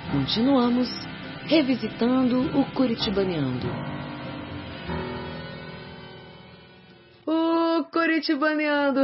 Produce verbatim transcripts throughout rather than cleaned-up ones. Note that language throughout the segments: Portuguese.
continuamos revisitando o Curitibaneando. O Curitibaneando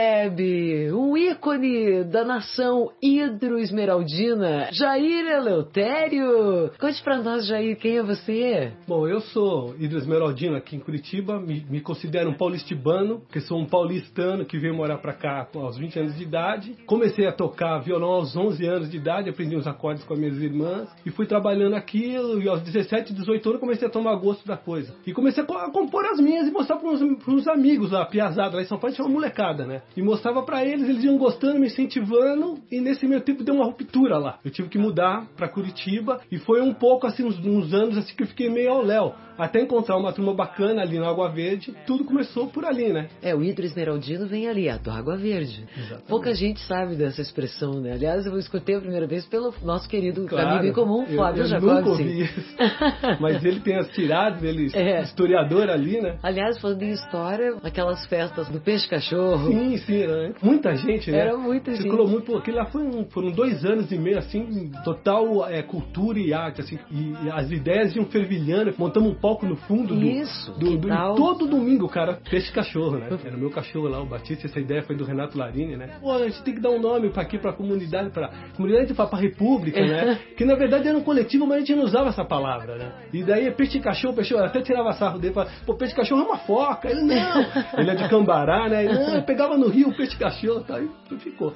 recebe um ícone da nação hidro-esmeraldina, Jair Eleutério. Conte pra nós, Jair, quem é você? Bom, eu sou hidro-esmeraldino aqui em Curitiba, me, me considero um paulistibano, porque sou um paulistano que veio morar pra cá aos vinte anos de idade. Comecei a tocar violão aos onze anos de idade, aprendi uns acordes com as minhas irmãs e fui trabalhando aqui, e aos dezessete, dezoito anos comecei a tomar gosto da coisa. E comecei a compor as minhas e mostrar para uns amigos lá, piazada, lá em São Paulo tinha uma molecada, né? E mostrava pra eles, eles iam gostando, me incentivando, e nesse meio tempo deu uma ruptura lá. Eu tive que mudar pra Curitiba, e foi um pouco assim, uns, uns anos assim que eu fiquei meio ao léu, até encontrar uma turma bacana ali na Água Verde. Tudo começou por ali, né? É, o hidro-esmeraldino vem ali, a do Água Verde. Exatamente. Pouca gente sabe dessa expressão, né? Aliás, eu escutei a primeira vez pelo nosso querido Claro, amigo em comum, Flávio Jacobson. Eu nunca ouvi isso. Mas ele tem as tiradas, ele é historiador ali, né? Aliás, falando em história, aquelas festas do peixe-cachorro. Sim, sim, né? Muita gente, né? Era muita gente. Circulou muito, pô, aquilo lá foi um, foram dois anos e meio, assim, total é, cultura e arte, assim, e, e as ideias iam fervilhando, montamos um palco no fundo do... Isso, do, do, tal? todo domingo, cara, peixe-cachorro, né? Era o meu cachorro lá, o Batista, essa ideia foi do Renato Larini, né? Pô, a gente tem que dar um nome pra aqui, pra comunidade, pra comunidade, pra, pra república, né? Que na verdade era um coletivo, mas a gente não usava essa palavra, né? E daí peixe-cachorro, peixe, eu até tirava sarro dele, falava, pô, peixe-cachorro é uma foca. Ele, não, ele é de Cambará, né? Ele, não, eu pegava no rio o peixe-cachorro e tal, e ficou.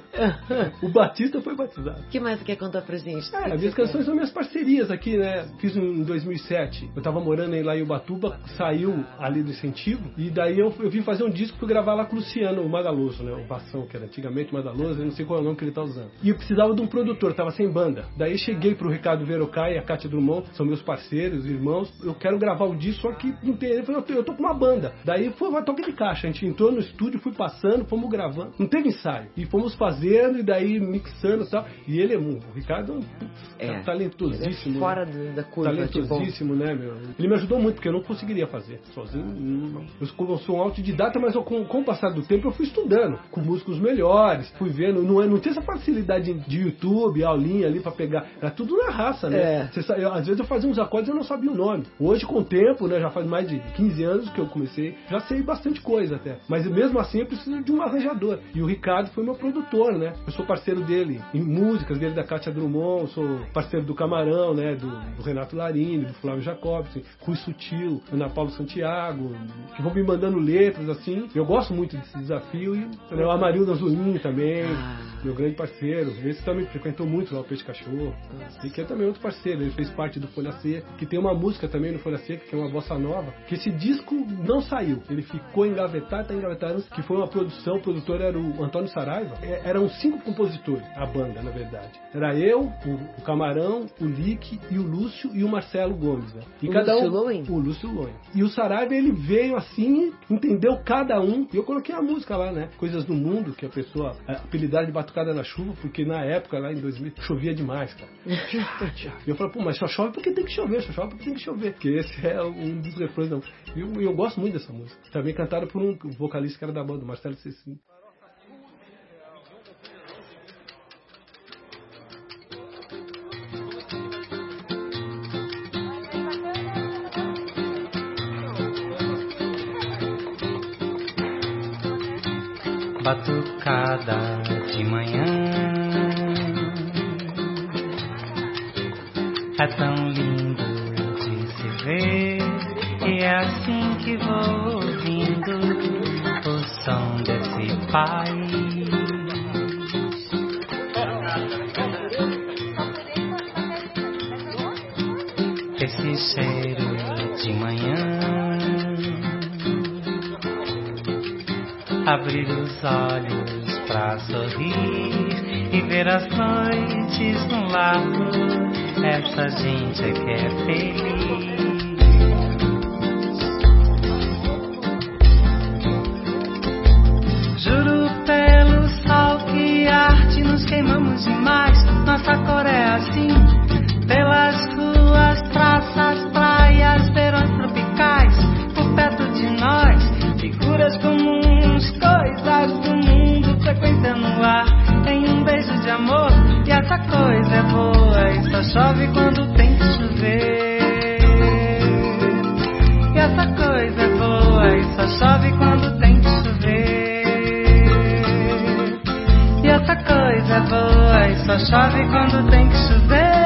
O Batista foi batizado. O que mais você quer contar pra gente? É, as minhas canções são minhas parcerias aqui, né? Fiz em dois mil e sete. Eu tava morando lá em Ubatuba, saiu ali do incentivo, e daí eu, eu vim fazer um disco, fui gravar lá com o Luciano, o Madaloso, né? O Bação, que era antigamente o Madaloso, eu não sei qual é o nome que ele tá usando. E eu precisava de um produtor, tava sem banda. Daí cheguei pro Ricardo Verocai e a Kátia Drummond, são meus parceiros, irmãos, eu quero gravar o disco, só que não tem. Ele falou, eu tô, eu tô com uma banda. Daí foi uma toque de caixa, a gente entrou no estúdio, fui passando, fomos gravando, não teve ensaio. E fomos fazendo, e daí mixando e tal. E ele é um, o Ricardo é, é talentosíssimo. Ele é fora do, da curva. Talentosíssimo, tipo... né, meu? Ele me ajudou muito, porque eu não conseguiria fazer sozinho. Não. Eu sou um autodidata, mas eu, com, com o passar do tempo eu fui estudando com músicos melhores, fui vendo, não, não tinha essa facilidade de YouTube, aulinha ali pra pegar, era tudo na raça, né? É. Você, eu, às vezes eu fazia uns acordes e eu não sabia o nome. Hoje, com o tempo, né, já faz mais de quinze anos que eu comecei, já sei bastante coisa até. Mas mesmo assim eu preciso de um arranjador. E o Ricardo foi meu produtor, né? Eu sou parceiro dele em músicas, dele da Kátia Drummond, sou parceiro do Camarão, né? Do, do Renato Larini, do Flávio Jacobson, Rui Sutil, Ana Paula Santiago, que vão me mandando letras, assim. Eu gosto muito desse desafio. E né, o Amarildo Azulinho também, ah. meu grande parceiro. Esse também frequentou muito lá o Peixe Cachorro. E que é também outro parceiro, ele fez parte do Folha Seca, que tem uma música também no Folha Seca, que é uma bossa nova, que esse disco não saiu. Ele ficou engavetado, tá engavetado, que foi uma produção, o produtor era o Antônio Saraiva. É, eram cinco compositores, a banda, na verdade. Era eu, o, o Camarão, o Lick e o Lúcio e o Marcelo Gomes, né? E o cada Lúcio um, Loen? O Lúcio Loen. E o Saraiva, ele veio assim, entendeu cada um, e eu coloquei a música lá, né? Coisas do Mundo, que a pessoa apelidava de Batucada na Chuva, porque na época, lá em dois mil, chovia demais, cara. E eu falei, pô, mas só chove porque tem que chover, só chove porque tem que chover. Porque esse é um dos refrões, não. E eu, eu gosto muito dessa música. Também cantada por um vocalista que era da banda, Marcelo Cecim. Batucada de manhã é tão lindo de se ver, e é assim que vou ouvindo o som desse país. Esse cheiro de manhã, abrir os olhos pra sorrir e ver as noites no largo. Essa gente é que é feliz. Juro pelo sol que arte, nos queimamos demais. Nossa cor é assim, pelas ruas, praças, praias, verões tropicais. Por perto de nós, figuras comuns, coisas do mundo, frequência no ar. Tem um beijo de amor E essa coisa é boa e só chove quando tem que chover. E essa coisa é boa e só chove quando tem que chover. E essa coisa é boa e só chove quando tem que chover.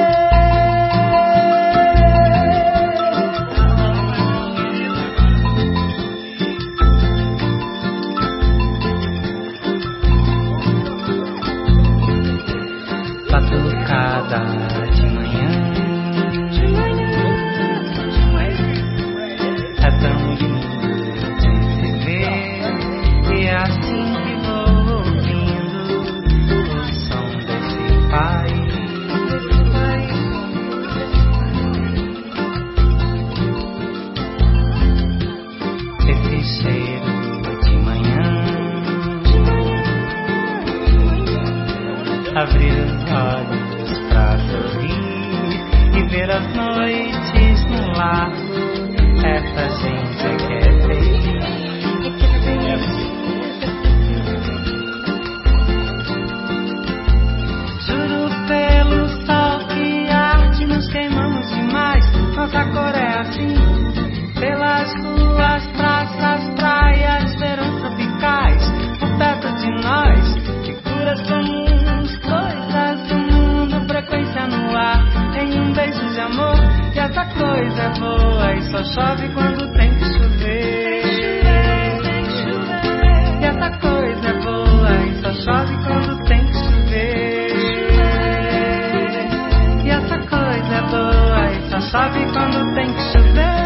Batucada de manhã, de manhã, de manhã. É tão lindo de se ver. E é assim que vou ouvindo o som desse país. Esse cheiro de manhã, de manhã. Abrir os olhos pra sorrir e ver as noites no lago. Essa gente é que é feliz. Juro pelo sol que arde, nos queimamos demais. Nossa cor é assim. Pelas ruas, praças, praias, verões tropicais. Por perto de nós, figuras comuns, coisas do mundo, frequência no ar. Tem um beijo de amor, e essa coisa é boa e só chove quando tem que chover. E essa coisa é boa e só chove quando tem que chover. E essa coisa é boa e só chove quando tem que chover.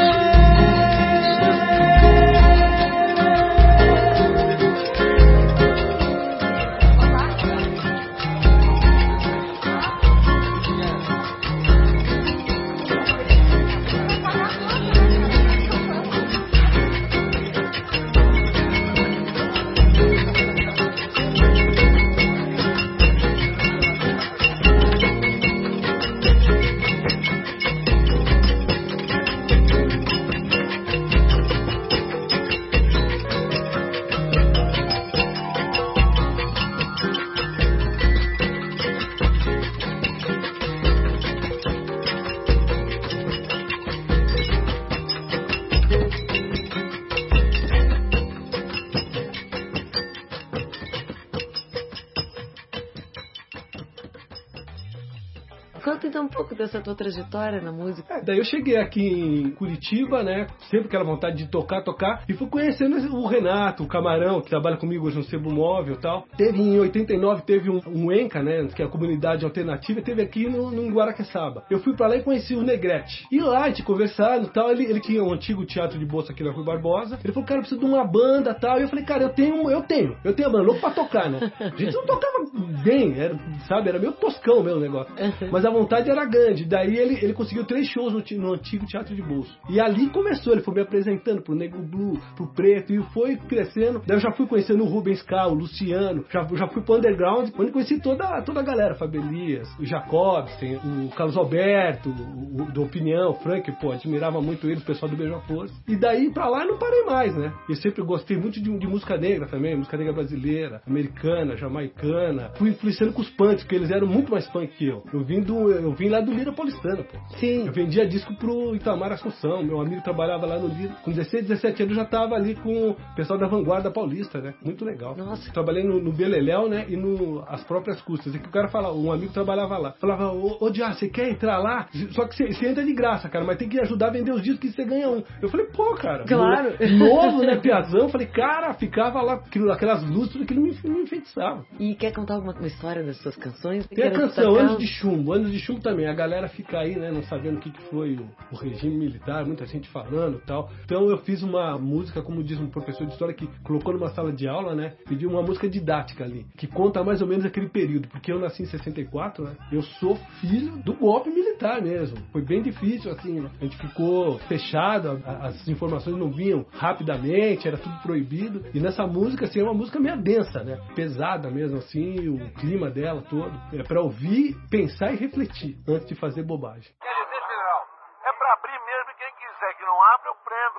Conta então um pouco dessa tua trajetória na música. É, daí eu cheguei aqui em Curitiba, né? Sempre aquela vontade de tocar, tocar. E fui conhecendo o Renato, o Camarão, que trabalha comigo hoje no Sebo Móvel e tal. Teve em oitenta e nove, teve um, um ENCA, né? Que é a comunidade alternativa, teve aqui no, no Guaraqueçaba. Eu fui pra lá e conheci o Negrete. E lá, a gente conversando e tal, ele, ele tinha um antigo teatro de bolsa aqui na Rua Barbosa. Ele falou, cara, eu preciso de uma banda e tal. E eu falei, cara, eu tenho, eu tenho. Eu tenho a banda, louco pra tocar, né? A gente não tocava bem, era, sabe? Era meio toscão o meu negócio. Mas a vontade era grande. Daí ele, ele conseguiu três shows no, no antigo teatro de bolso. E ali começou, ele foi me apresentando pro Negro Blue, pro Preto, e foi crescendo. Daí eu já fui conhecendo o Rubens K, o Luciano, já, já fui pro Underground, onde conheci toda, toda a galera, Fabelias, o Jacobsen, o Carlos Alberto, o, o do Opinião, o Frank, pô, admirava muito ele, o pessoal do Beija-Flor. E daí pra lá eu não parei mais, né? Eu sempre gostei muito de, de música negra também, música negra brasileira, americana, jamaicana. Fui influenciando com os punks, porque eles eram muito mais punk que eu. Eu vim, do, eu vim lá do Lira Paulistano, pô. Sim. Eu vendia disco pro Itamar Assunção, meu amigo trabalhava lá no Lira. Com dezesseis, dezessete anos eu já tava ali com o pessoal da Vanguarda Paulista, né? Muito legal. Nossa. Trabalhei no, no Beleléu, né? E no As Próprias Custas. E que o cara falava, um amigo trabalhava lá. Falava, ô, ô Diá, você quer entrar lá? Só que você entra de graça, cara, mas tem que ajudar a vender os discos que você ganha um. Eu falei, pô, cara. Claro. Novo, né, piazão? Eu falei, cara, ficava lá, aquilo, aquelas luzes, tudo aquilo me, me enfeitiçava. E quer contar alguma uma história das suas canções? Tem a canção Anos de Chumbo. Anos de Chumbo também. A galera fica aí, né, não sabendo o que, que foi o, o regime militar, muita gente falando e tal. Então eu fiz uma música, como diz um professor de história, que colocou numa sala de aula, né, pediu uma música didática ali, que conta mais ou menos aquele período, porque eu nasci em sessenta e quatro, né, eu sou filho do golpe militar mesmo. Foi bem difícil, assim, né? A gente ficou fechado, a, as informações não vinham rapidamente, era tudo proibido. E nessa música, assim, é uma música meio densa, né, pesada mesmo, assim, o clima dela todo. É pra ouvir, pensar e refletir antes de fazer bobagem. Quer dizer, general, é pra abrir mesmo e quem quiser que não abra, eu prendo,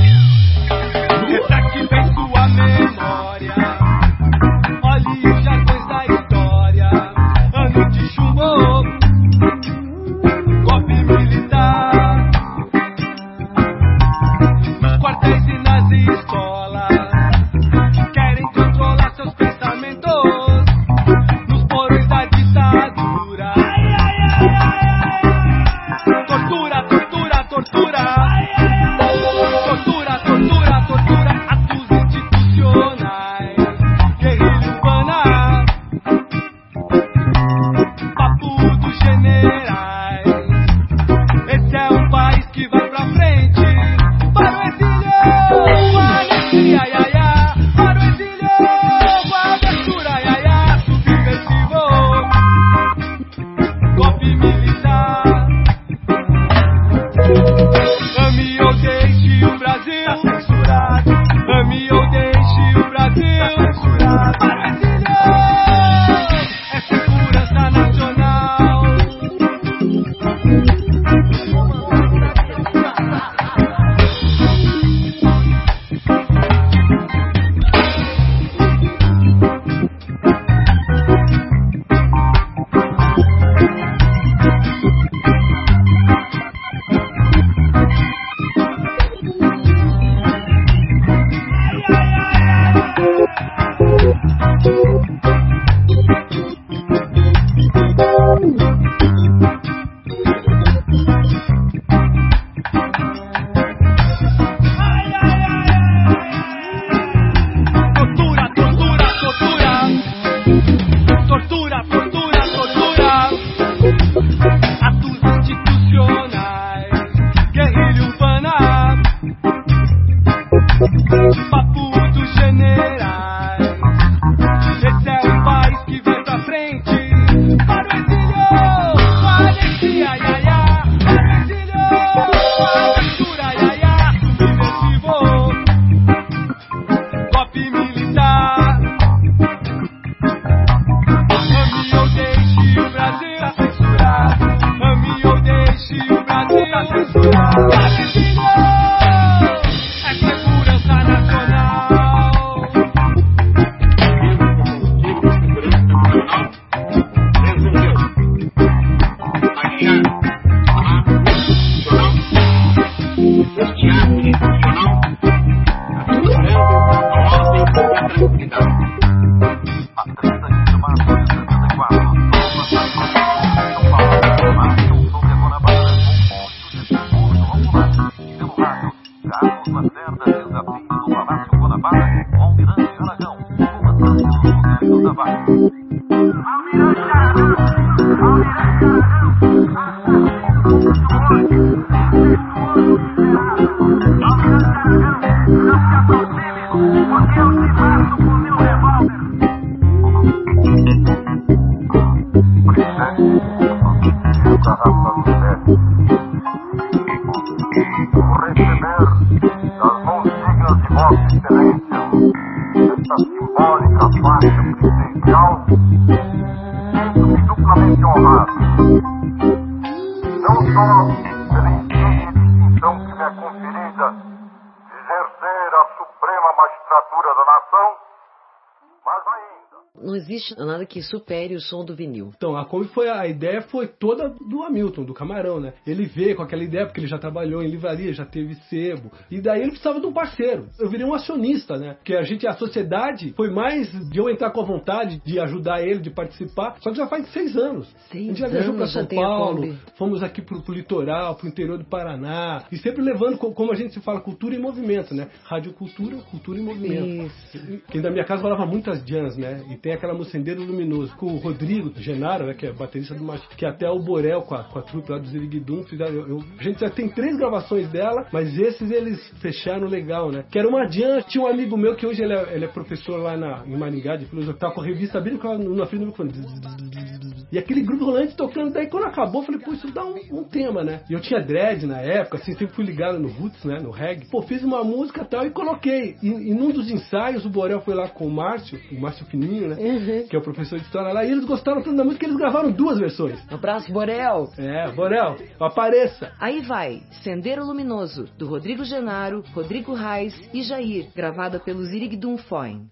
arrebento. Não tenha dúvida. Essa que vem sua memória. Olhe o jargão. samba. Almirante Aragão, Almirante esta simbólica faixa presidencial, sinto-me duplamente honrado. Não só pela insígnia distinção que me é conferida de exercer a suprema magistratura da nação, mas ainda... Não existe nada que supere o som do vinil. Então, a Kombi foi, a ideia foi toda do Hamilton, do Camarão, né? Ele veio com aquela ideia, porque ele já trabalhou em livraria, já teve sebo, e daí ele precisava de um parceiro. Eu virei um acionista, né? Porque a gente, a sociedade, foi mais de eu entrar com a vontade de ajudar ele, de participar, só que já faz seis anos. Seis a gente já viajou pra São Paulo, fomos aqui pro, pro litoral, pro interior do Paraná, e sempre levando, como a gente se fala, cultura em movimento, né? Radiocultura, cultura em movimento. Isso. Quem da minha casa falava muitas jams, né? E tem aquela música Sendeiro Luminoso, com o Rodrigo Genaro, né, que é baterista do Machista, que até o Borel com a, com a trupe lá do Ziriguidum fizeram. Eu, eu, a gente já tem três gravações dela, mas esses eles fecharam legal, né? Que era uma jam, tinha um amigo meu que hoje ele é, ele é professor lá na, em Maringá de filosofia, tava com a revista bíblica na frente do microfone. E aquele grupo rolante tocando, daí quando acabou, eu falei, pô, isso dá um, um tema, né? E eu tinha dread na época, assim, sempre fui ligado no roots, né? No reggae. Pô, fiz uma música e tal e coloquei. E, e num dos ensaios, o Borel foi lá com o Márcio, o Márcio Fininho, né? Uhum. Que é o professor de história lá, e eles gostaram tanto da música que eles gravaram duas versões. Um abraço, Borel! É, Borel, apareça! Aí vai, Sendeiro Luminoso, do Rodrigo Genaro, Rodrigo Reis e Jair, gravada pelo Ziriguidum Foin.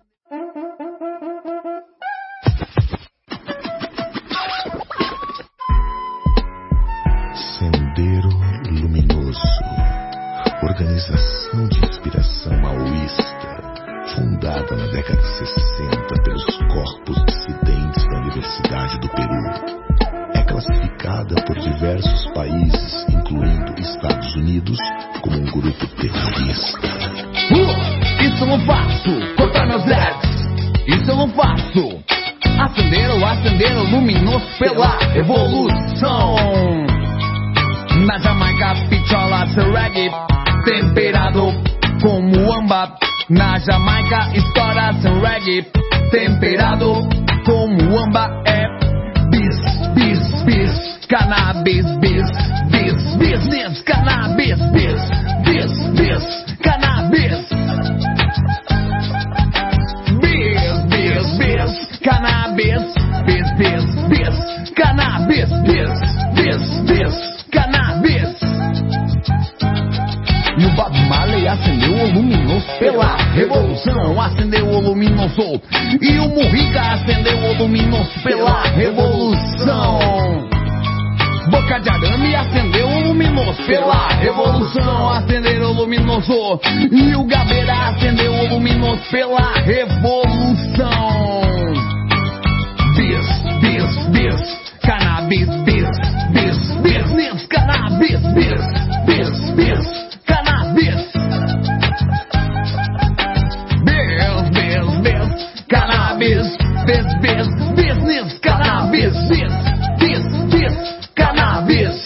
Sendeiro Luminoso, organização de inspiração maoísta, fundada na década de sessenta pelos corpos dissidentes da Universidade do Peru. É classificada por diversos países, incluindo Estados Unidos, como um grupo terrorista. Uh, isso eu não faço, cortar meus dreads. Isso eu não faço. Acender o acender o luminoso pela revolução. Na Jamaica, pichola, seu reggae, temperado como amba. Na Jamaica, estoura seu reggae, temperado como amba. É bis, bis, bis, cannabis, bis, bis, business, cannabis, bis, bis, bis, cannabis. Bis, bis, bis, cannabis, bis, bis, bis, cannabis, bis, bis, bis, cannabis. E o Bob Marley acendeu o luminoso pela revolução, acendeu o luminoso. E o Mujica acendeu o luminoso pela revolução. Boca de Arame acendeu o luminoso pela revolução, acendeu o luminoso. E o Gabeira acendeu o luminoso pela revolução. Bis, bis, bis, cannabis, bis, bis, business, cannabis, bis, bis, bis, cannabis. Bis, bis, bis, cannabis, bis, bis, business, cannabis, bis, bis, bis, cannabis.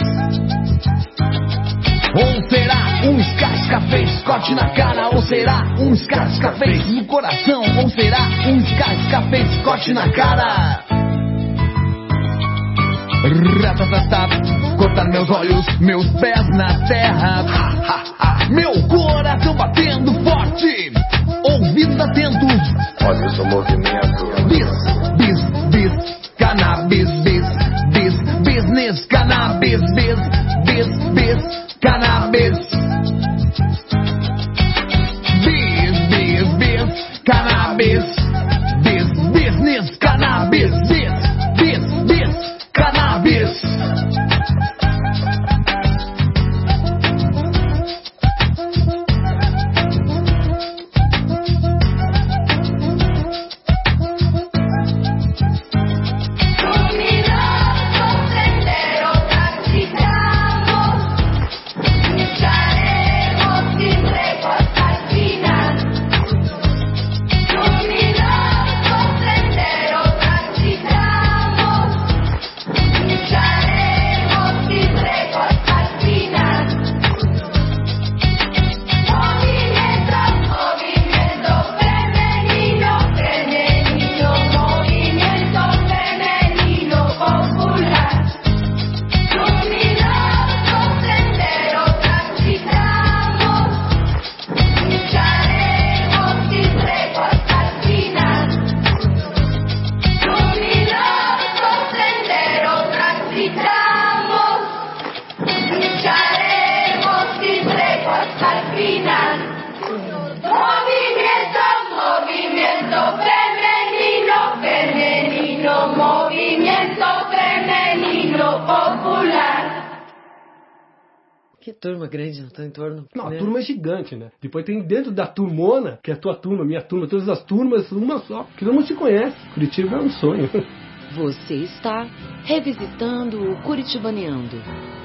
Ou será um Scar Café Scott na cara? Ou será um Scar Café no coração? Ou será um Scar Café Scott na cara? Ratatatá, cortar meus olhos, meus pés na terra. Meu coração batendo forte, ouvidos atentos. Olha esse movimento. Bis, bis, bis, cannabis, bis, bis, business, cannabis, bis, bis, bis, cannabis. Bis, bis, bis, cannabis, bis, business, cannabis, bis, bis, bis, cannabis. Que turma grande no teu entorno. Não, né? a turma é gigante, né? Depois tem dentro da turmona, que é a tua turma, minha turma, todas as turmas, uma só. Que todo mundo se conhece. Curitiba é um sonho. Você está revisitando o Curitibaneando.